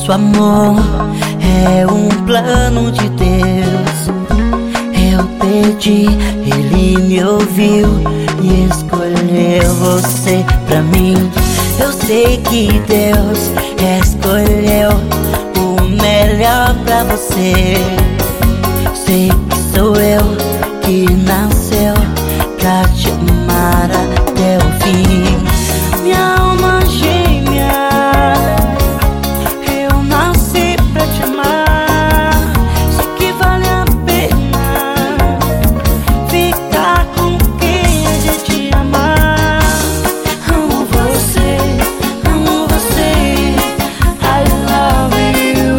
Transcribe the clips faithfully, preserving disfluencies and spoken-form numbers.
Nosso amor é um plano de Deus. Eu pedi, Ele me ouviu e escolheu você pra mim. Eu sei que Deus escolheu o melhor pra você. Sei que sou eu que nasceu pra te amar até o fim. Minha alma gêmea, eu nasci pra te amar. Sei que vale a pena ficar com quem a gente amar. Amo você, amo você, I love you.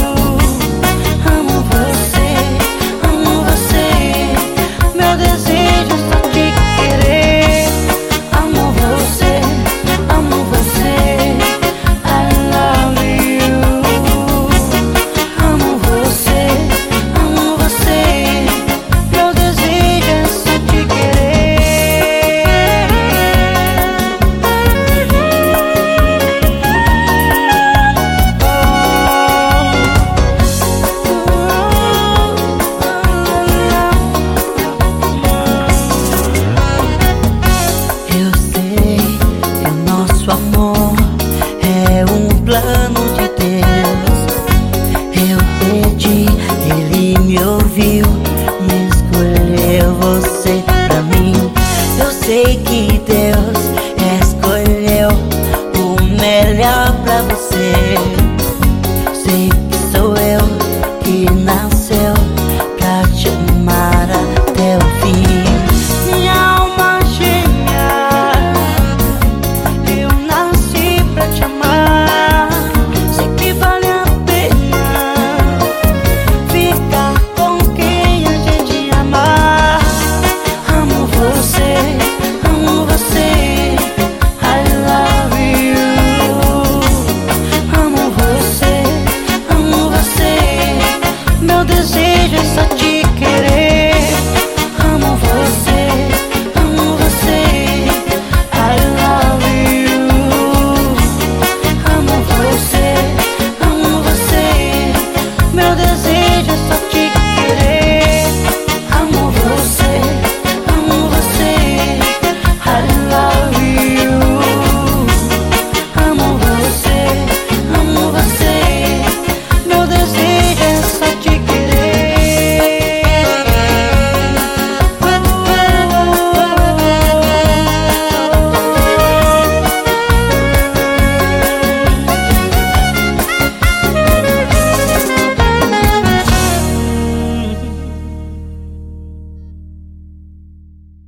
Amo você, amo você, meu desejo é só te querer. Amo você, amo você, I love you. Amo você, amo você, meu desejo é só te querer. Eu sei, é o nosso amor